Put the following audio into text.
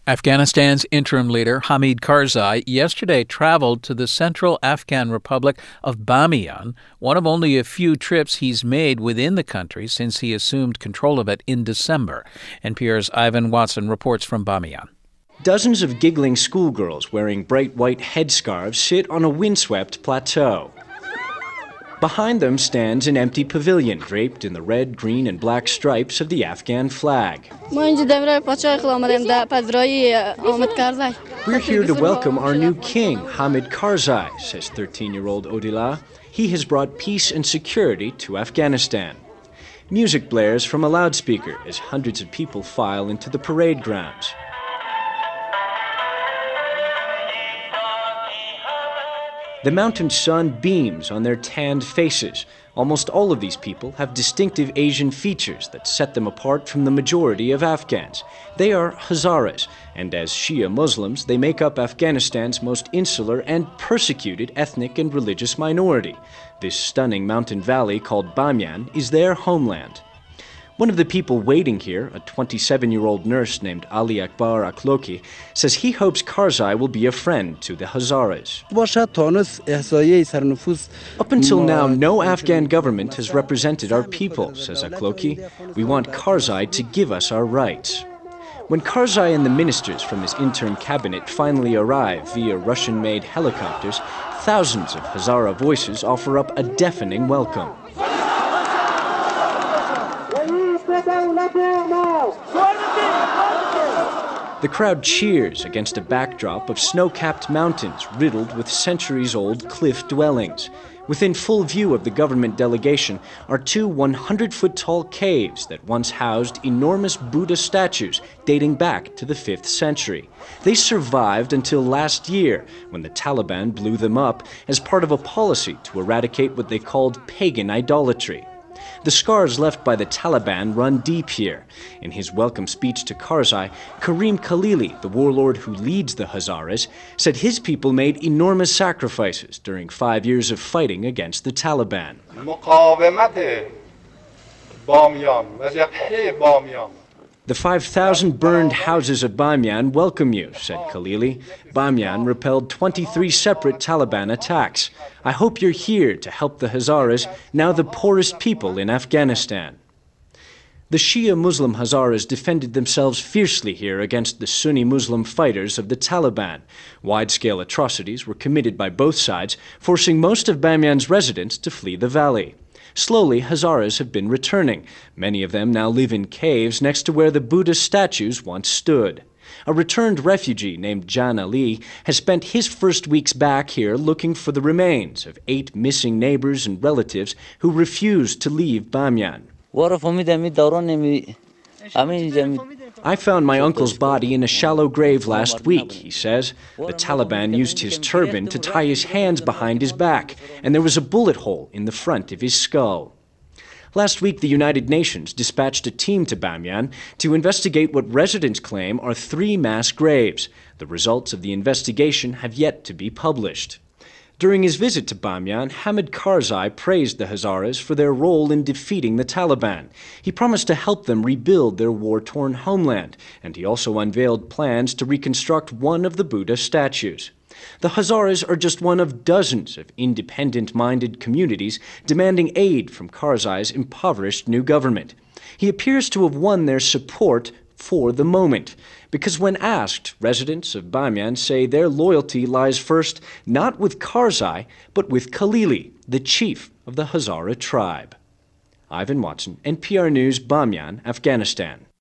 Afghanistan's interim leader, Hamid Karzai, yesterday traveled to the central Afghan Republic of Bamiyan, one of only a few trips he's made within the country since he assumed control of it in December. NPR's Ivan Watson reports from Bamiyan. Dozens of giggling schoolgirls wearing bright white headscarves sit on a windswept plateau. Behind them stands an empty pavilion draped in the red, green, and black stripes of the Afghan flag. We're here to welcome our new king, Hamid Karzai, says 13-year-old Odila. He has brought peace and security to Afghanistan. Music blares from a loudspeaker as hundreds of people file into the parade grounds. The mountain sun beams on their tanned faces. Almost all of these people have distinctive Asian features that set them apart from the majority of Afghans. They are Hazaras, and as Shia Muslims, they make up Afghanistan's most insular and persecuted ethnic and religious minority. This stunning mountain valley called Bamiyan is their homeland. One of the people waiting here, a 27-year-old nurse named Ali Akbar Akloki, says he hopes Karzai will be a friend to the Hazaras. Up until now, no Afghan government has represented our people, says Akloki. We want Karzai to give us our rights. When Karzai and the ministers from his interim cabinet finally arrive via Russian-made helicopters, thousands of Hazara voices offer up a deafening welcome. The crowd cheers against a backdrop of snow-capped mountains riddled with centuries-old cliff dwellings. Within full view of the government delegation are two 100-foot-tall caves that once housed enormous Buddha statues dating back to the 5th century. They survived until last year, when the Taliban blew them up as part of a policy to eradicate what they called pagan idolatry. The scars left by the Taliban run deep here. In his welcome speech to Karzai, Karim Khalili, the warlord who leads the Hazaras, said his people made enormous sacrifices during 5 years of fighting against the Taliban. The 5,000 burned houses of Bamiyan welcome you, said Khalili. Bamiyan repelled 23 separate Taliban attacks. I hope you're here to help the Hazaras, now the poorest people in Afghanistan. The Shia Muslim Hazaras defended themselves fiercely here against the Sunni Muslim fighters of the Taliban. Wide-scale atrocities were committed by both sides, forcing most of Bamiyan's residents to flee the valley. Slowly, Hazaras have been returning. Many of them now live in caves next to where the Buddha statues once stood. A returned refugee named Jan Ali has spent his first weeks back here looking for the remains of 8 missing neighbors and relatives who refused to leave Bamiyan. I found my uncle's body in a shallow grave last week, he says. The Taliban used his turban to tie his hands behind his back, and there was a bullet hole in the front of his skull. Last week, the United Nations dispatched a team to Bamiyan to investigate what residents claim are 3 mass graves. The results of the investigation have yet to be published. During his visit to Bamiyan, Hamid Karzai praised the Hazaras for their role in defeating the Taliban. He promised to help them rebuild their war-torn homeland, and he also unveiled plans to reconstruct one of the Buddha statues. The Hazaras are just one of dozens of independent-minded communities demanding aid from Karzai's impoverished new government. He appears to have won their support for the moment, because when asked, residents of Bamiyan say their loyalty lies first not with Karzai, but with Khalili, the chief of the Hazara tribe. Ivan Watson, NPR News, Bamiyan, Afghanistan.